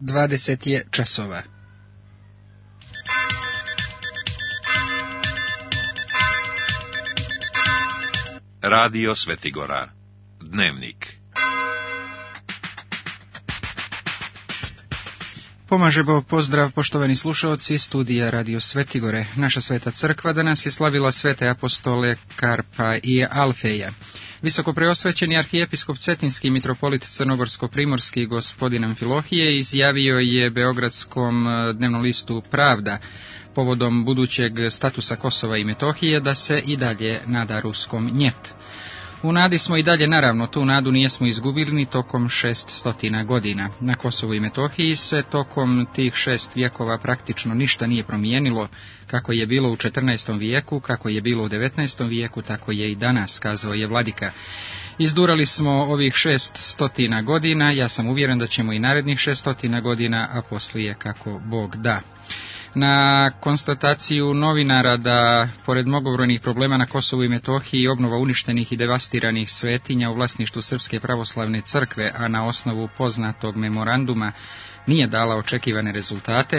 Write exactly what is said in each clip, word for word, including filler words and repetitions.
dvadeset je časova. Radio Svetigora. Dnevnik. Pomaže Bog, pozdrav poštovani slušaoci studija Radio Svetigore. Naša sveta crkva danas je slavila svete apostole Karpa i Alfeja. Visoko preosvećeni arhijepiskop Cetinski mitropolit Crnogorsko-primorski gospodin Amfilohije izjavio je beogradskom dnevnom listu Pravda povodom budućeg statusa Kosova i Metohije da se i dalje nada ruskom njet. U nadi smo i dalje, naravno, tu nadu nijesmo izgubili ni tokom šest stotina godina. Na Kosovu i Metohiji se tokom tih šest vjekova praktično ništa nije promijenilo, kako je bilo u četrnaestom vijeku, kako je bilo u devetnaestom vijeku, tako je i danas, kazao je vladika. Izdurali smo ovih šest stotina godina, ja sam uvjeren da ćemo i narednih šest stotina godina, a poslije kako Bog da. Na konstataciju novinara da, pored mnogobrojnih problema na Kosovu i Metohiji, obnova uništenih i devastiranih svetinja u vlasništvu Srpske pravoslavne crkve, a na osnovu poznatog memoranduma nije dala očekivane rezultate,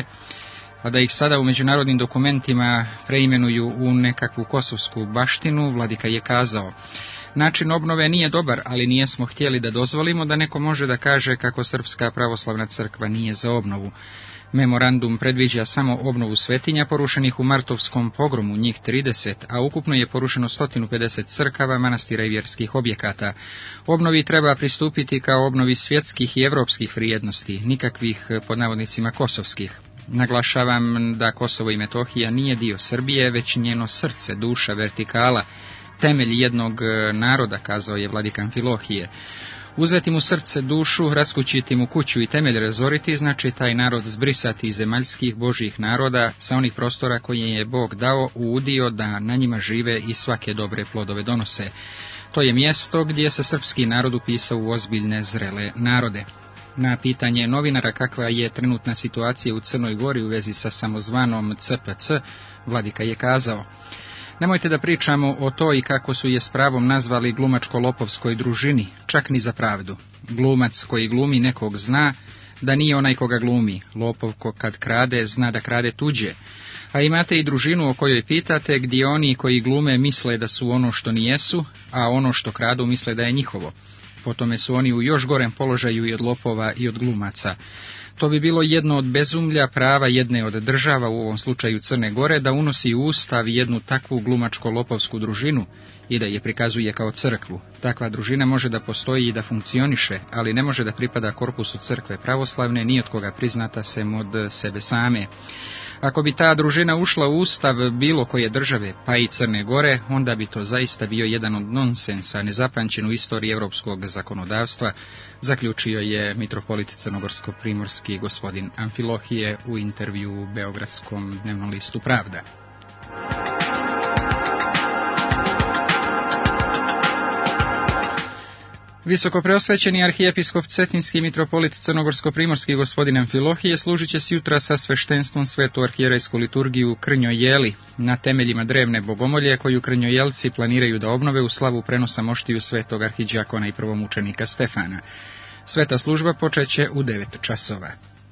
a da ih sada u međunarodnim dokumentima preimenuju u nekakvu kosovsku baštinu, vladika je kazao: način obnove nije dobar, ali nijesmo htjeli da dozvolimo da neko može da kaže kako Srpska pravoslavna crkva nije za obnovu. Memorandum predviđa samo obnovu svetinja porušenih u martovskom pogromu, njih trideset, a ukupno je porušeno sto pedeset crkava, manastira i vjerskih objekata. Obnovi treba pristupiti kao obnovi svjetskih i evropskih vrijednosti, nikakvih pod navodnicima kosovskih. Naglašavam da Kosovo i Metohija nije dio Srbije, već njeno srce, duša, vertikala, temelj jednog naroda, kazao je vladika Amfilohije. Uzeti mu srce, dušu, raskućiti mu kuću i temelj razoriti, znači taj narod zbrisati iz zemaljskih božjih naroda sa onih prostora koje je Bog dao u udio da na njima žive i svake dobre plodove donose. To je mjesto gdje se srpski narod upisao u ozbiljne zrele narode. Na pitanje novinara kakva je trenutna situacija u Crnoj Gori u vezi sa samozvanom C P C, vladika je kazao: nemojte da pričamo o to i kako su je s pravom nazvali glumačko-lopovskoj družini, čak ni za pravdu. Glumac koji glumi nekog zna da nije onaj koga glumi, lopov ko kad krade zna da krade tuđe. A imate i družinu o kojoj pitate, gdje oni koji glume misle da su ono što nijesu, a ono što kradu misle da je njihovo. Po tome su oni u još gorem položaju i od lopova i od glumaca. To bi bilo jedno od bezumlja prava jedne od država, u ovom slučaju Crne Gore, da unosi u ustav jednu takvu glumačko-lopovsku družinu i da je prikazuje kao crkvu. Takva družina može da postoji i da funkcioniše, ali ne može da pripada korpusu crkve pravoslavne, ni od koga priznata sem od sebe same. Ako bi ta družina ušla u ustav bilo koje države, pa i Crne Gore, onda bi to zaista bio jedan od nonsensa, nezapamćen u istoriji europskog zakonodavstva, zaključio je mitropolit Crnogorsko-primorski gospodin Amfilohije u intervju u beogradskom dnevnom listu Pravda. Visoko preosvećeni arhijepiskop Cetinski mitropolit Crnogorsko-primorski gospodin Amfilohije služit će s jutra sa sveštenstvom svetu arhijerejsku liturgiju Krnjojeli na temeljima drevne bogomolje koju Krnjojelci planiraju da obnove u slavu prenosa moštiju svetog arhidžakona i prvomučenika Stefana. Sveta služba počeće u devet časova.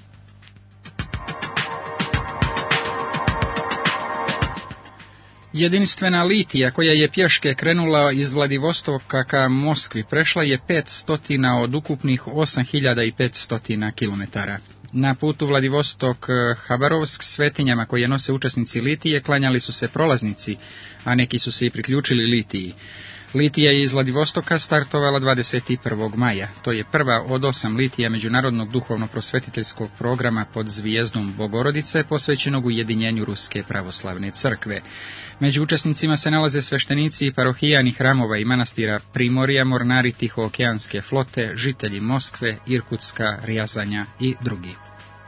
Jedinstvena litija koja je pješke krenula iz Vladivostoka ka Moskvi prešla je pet stotina od ukupnih osam hiljada petsto kilometara. Na putu Vladivostok-Habarovsk svetinjama koje nose učesnici litije klanjali su se prolaznici, a neki su se i priključili litiji. Litija je iz Vladivostoka startovala dvadeset prvog maja. To je prva od osam litija međunarodnog duhovno-prosvetiteljskog programa pod zvijezdom Bogorodice posvećenog ujedinjenju Ruske pravoslavne crkve. Među učesnicima se nalaze sveštenici i parohijani hramova i manastira Primorja, mornari Tihookeanske flote, žitelji Moskve, Irkutska, Rjazanja i drugi.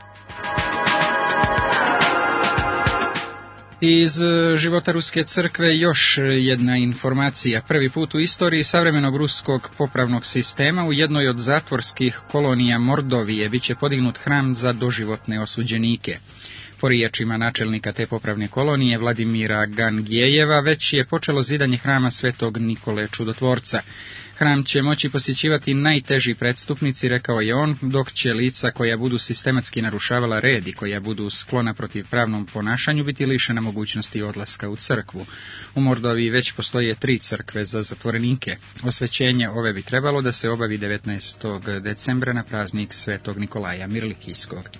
Iz života Ruske crkve još jedna informacija. Prvi put u istoriji savremenog ruskog popravnog sistema u jednoj od zatvorskih kolonija Mordovije bit će podignut hram za doživotne osuđenike. Po riječima načelnika te popravne kolonije Vladimira Gangijeva već je počelo zidanje hrama svetog Nikole Čudotvorca. Hram će moći posjećivati najteži prestupnici, rekao je on, dok će lica koja budu sistematski narušavala red i koja budu sklona protiv pravnom ponašanju biti lišena mogućnosti odlaska u crkvu. U Mordovi već postoje tri crkve za zatvorenike. Osvećenje ove bi trebalo da se obavi devetnaestog decembra na praznik Svetog Nikolaja Mirlikijskog.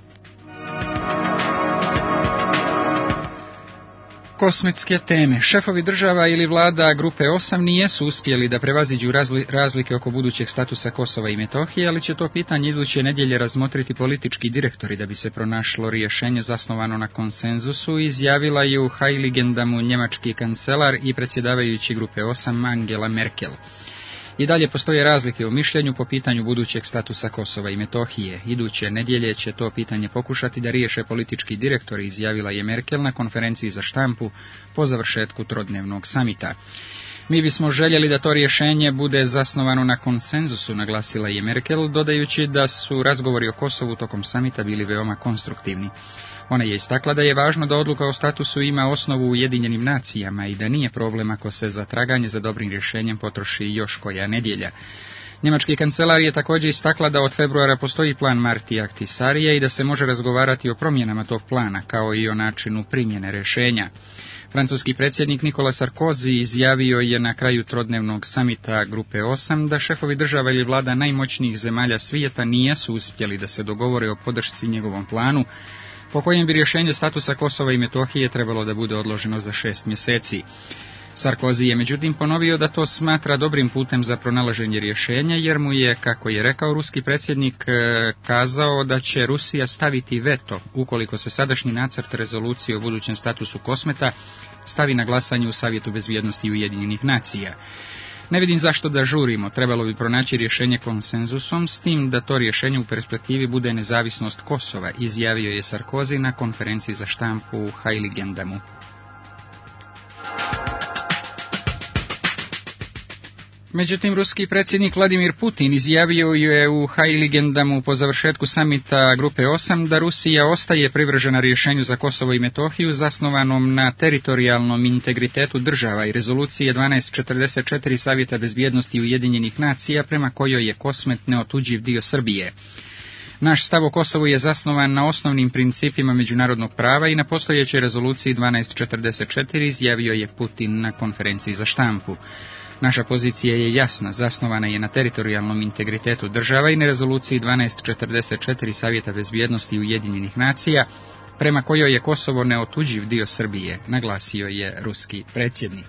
Kosmetske teme. Šefovi država ili vlada grupe osam nijesu uspjeli da prevaziđu razlike oko budućeg statusa Kosova i Metohije, ali će to pitanje iduće nedjelje razmotriti politički direktori da bi se pronašlo rješenje zasnovano na konsenzusu, izjavila je u Heiligendamu njemački kancelar i predsjedavajući grupe osam Angela Merkel. I dalje postoje razlike u mišljenju po pitanju budućeg statusa Kosova i Metohije. Iduće nedjelje će to pitanje pokušati da riješe politički direktori, izjavila je Merkel na konferenciji za štampu po završetku trodnevnog samita. Mi bismo željeli da to rješenje bude zasnovano na konsenzusu, naglasila je Merkel, dodajući da su razgovori o Kosovu tokom samita bili veoma konstruktivni. Ona je istakla da je važno da odluka o statusu ima osnovu u Ujedinjenim nacijama i da nije problem ako se za traganje za dobrim rješenjem potroši još koja nedjelja. Njemački kancelar je također istakla da od februara postoji plan Martija Ahtisarija i da se može razgovarati o promjenama tog plana, kao i o načinu primjene rješenja. Francuski predsjednik Nicolas Sarkozy izjavio je na kraju trodnevnog samita grupe osam da šefovi država ili vlada najmoćnijih zemalja svijeta nijesu uspjeli da se dogovore o podršci njegovom planu, po kojem bi rješenje statusa Kosova i Metohije trebalo da bude odloženo za šest mjeseci. Sarkozy je međutim ponovio da to smatra dobrim putem za pronalaženje rješenja, jer mu je, kako je rekao ruski predsjednik, kazao da će Rusija staviti veto ukoliko se sadašnji nacrt rezolucije o budućem statusu Kosmeta stavi na glasanje u Savjetu bezbjednosti Ujedinjenih nacija. Ne vidim zašto da žurimo, trebalo bi pronaći rješenje konsenzusom, s tim da to rješenje u perspektivi bude nezavisnost Kosova, izjavio je Sarkozy na konferenciji za štampu u Heiligendamu. Međutim, ruski predsjednik Vladimir Putin izjavio je u Heiligendamu po završetku samita grupe osam da Rusija ostaje privržena rješenju za Kosovo i Metohiju zasnovanom na teritorijalnom integritetu država i rezolucije dvanaest četrdeset četiri Savjeta bezbjednosti Ujedinjenih nacija prema kojoj je Kosmet neotuđiv dio Srbije. Naš stav o Kosovu je zasnovan na osnovnim principima međunarodnog prava i na postojećoj rezoluciji dvanaest četrdeset četiri, izjavio je Putin na konferenciji za štampu. Naša pozicija je jasna, zasnovana je na teritorijalnom integritetu država i na rezoluciji dvanaest četrdeset četiri Savjeta bezbjednosti Ujedinjenih nacija, prema kojoj je Kosovo neotuđiv dio Srbije, naglasio je ruski predsjednik.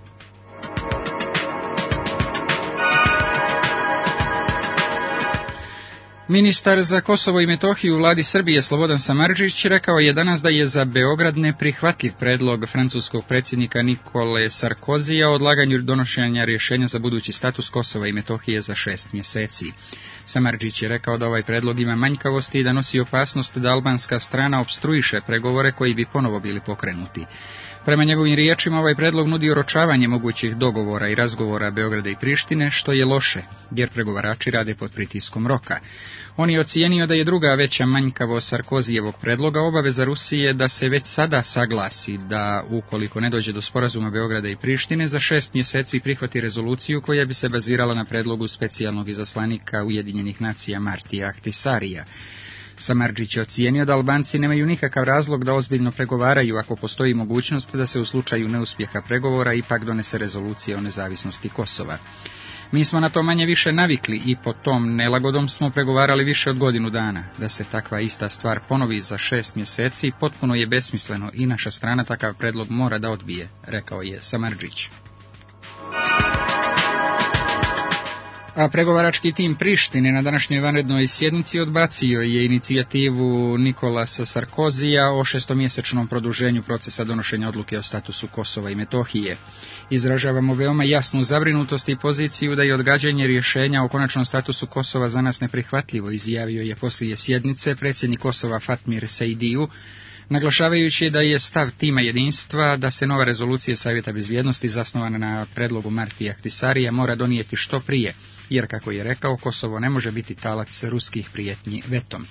Ministar za Kosovo i Metohiju u vladi Srbije Slobodan Samardžić rekao je danas da je za Beograd neprihvatljiv predlog francuskog predsjednika Nikole Sarkozija o odlaganju donošenja rješenja za budući status Kosova i Metohije za šest mjeseci. Samardžić je rekao da ovaj predlog ima manjkavosti i da nosi opasnost da albanska strana opstruiše pregovore koji bi ponovo bili pokrenuti. Prema njegovim riječima, ovaj predlog nudi oročavanje mogućih dogovora i razgovora Beograda i Prištine, što je loše, jer pregovarači rade pod pritiskom roka. On je ocijenio da je druga veća manjkavost Sarkozijevog predloga obaveza Rusije da se već sada saglasi da, ukoliko ne dođe do sporazuma Beograda i Prištine, za šest mjeseci prihvati rezoluciju koja bi se bazirala na predlogu specijalnog izaslanika Ujedinjenih nacija Martija Ahtisarija. Samardžić je ocijenio da Albanci nemaju nikakav razlog da ozbiljno pregovaraju ako postoji mogućnost da se u slučaju neuspjeha pregovora ipak donese rezolucija o nezavisnosti Kosova. Mi smo na to manje više navikli i po tom nelagodom smo pregovarali više od godinu dana. Da se takva ista stvar ponovi za šest mjeseci potpuno je besmisleno i naša strana takav predlog mora da odbije, rekao je Samardžić. A pregovarački tim Prištine na današnjoj vanrednoj sjednici odbacio je inicijativu Nicolasa Sarkozija o šestomjesečnom produženju procesa donošenja odluke o statusu Kosova i Metohije. Izražavamo veoma jasnu zabrinutost i poziciju da je odgađanje rješenja o konačnom statusu Kosova za nas neprihvatljivo, izjavio je poslije sjednice predsjednik Kosova Fatmir Sejdiju, naglašavajući da je stav tima jedinstva da se nova rezolucija Savjeta bezbjednosti zasnovana na predlogu Martija Ahtisarija mora donijeti što prije, jer, kako je rekao, Kosovo ne može biti talac ruskih prijetnji vetom.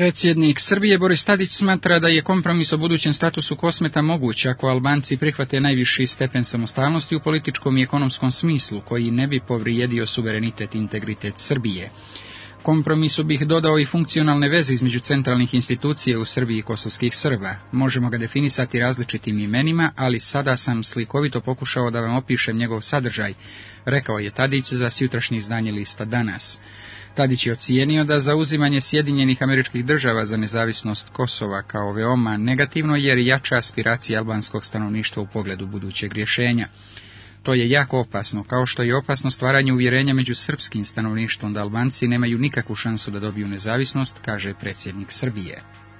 Predsjednik Srbije Boris Tadić smatra da je kompromis o budućem statusu Kosmeta moguć ako Albanci prihvate najviši stepen samostalnosti u političkom i ekonomskom smislu, koji ne bi povrijedio suverenitet i integritet Srbije. Kompromisu bih dodao i funkcionalne veze između centralnih institucija u Srbiji i kosovskih Srba. Možemo ga definisati različitim imenima, ali sada sam slikovito pokušao da vam opišem njegov sadržaj, rekao je Tadić za sutrašnje izdanje lista Danas. Tadić je ocijenio da zauzimanje Sjedinjenih Američkih Država za nezavisnost Kosova kao veoma negativno jer jača aspiracije albanskog stanovništva u pogledu budućeg rješenja. To je jako opasno, kao što je opasno stvaranje uvjerenja među srpskim stanovništvom da Albanci nemaju nikakvu šansu da dobiju nezavisnost, kaže predsjednik Srbije.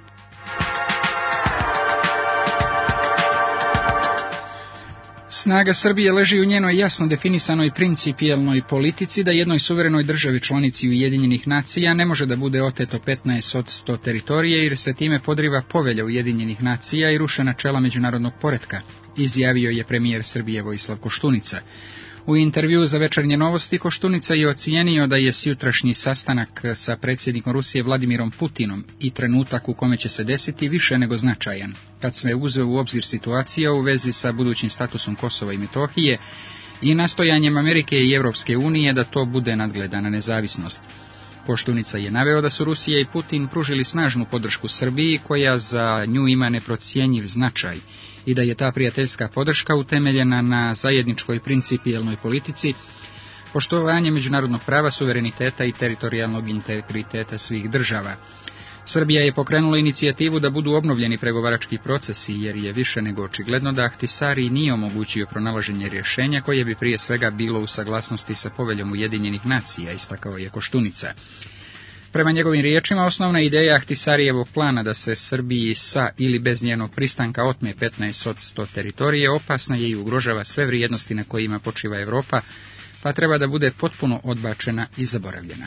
Snaga Srbije leži u njenoj jasno definisanoj principijelnoj politici da jednoj suverenoj državi članici Ujedinjenih nacija ne može da bude oteto petnaest od sto teritorije jer se time podriva povelja Ujedinjenih nacija i ruše načela međunarodnog poretka, izjavio je premijer Srbije Vojislav Koštunica. U intervjuu za Večernje novosti Koštunica je ocijenio da je sutrašnji sastanak sa predsjednikom Rusije Vladimirom Putinom i trenutak u kome će se desiti više nego značajan, kad sve uzeo u obzir situacija u vezi sa budućim statusom Kosova i Metohije i nastojanjem Amerike i Europske unije da to bude nadgledana nezavisnost. Koštunica je naveo da su Rusija i Putin pružili snažnu podršku Srbiji koja za nju ima neprocjenjiv značaj i da je ta prijateljska podrška utemeljena na zajedničkoj principijelnoj politici, poštovanje međunarodnog prava, suvereniteta i teritorijalnog integriteta svih država. Srbija je pokrenula inicijativu da budu obnovljeni pregovarački procesi jer je više nego očigledno da Ahtisari nije omogućio pronalaženje rješenja koje bi prije svega bilo u saglasnosti sa poveljom Ujedinjenih nacija, istakao je Koštunica. Prema njegovim riječima, osnovna ideja Ahtisarijevog plana da se Srbiji sa ili bez njenog pristanka otme petnaest od sto teritorije opasna je i ugrožava sve vrijednosti na kojima počiva Europa, pa treba da bude potpuno odbačena i zaboravljena.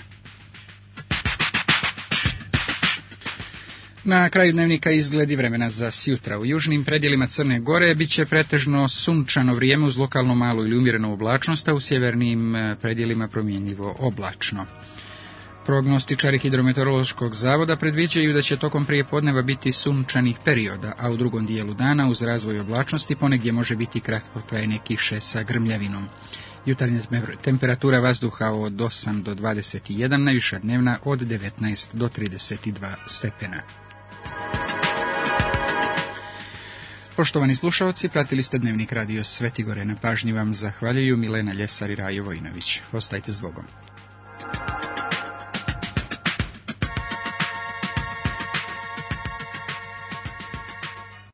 Na kraju dnevnika izgledi vremena za sjutra. U južnim predjelima Crne Gore bit će pretežno sunčano vrijeme uz lokalno malu ili umjerenu oblačnost, a u sjevernim predjelima promjenjivo oblačno. Prognostičari Hidrometeorološkog zavoda predviđaju da će tokom prijepodneva biti sunčanih perioda, a u drugom dijelu dana uz razvoj oblačnosti ponegdje može biti kratkotrajne kiše sa grmljavinom. Jutarnja temperatura vazduha od osam do dvadeset jedan, najviša dnevna od devetnaest do trideset dva stepena. Poštovani slušalci, pratili ste Dnevnik radio Svetigore. Na pažnji vam zahvaljuju Milena Ljesar i Rajo Vojinović. Ostajte s Bogom.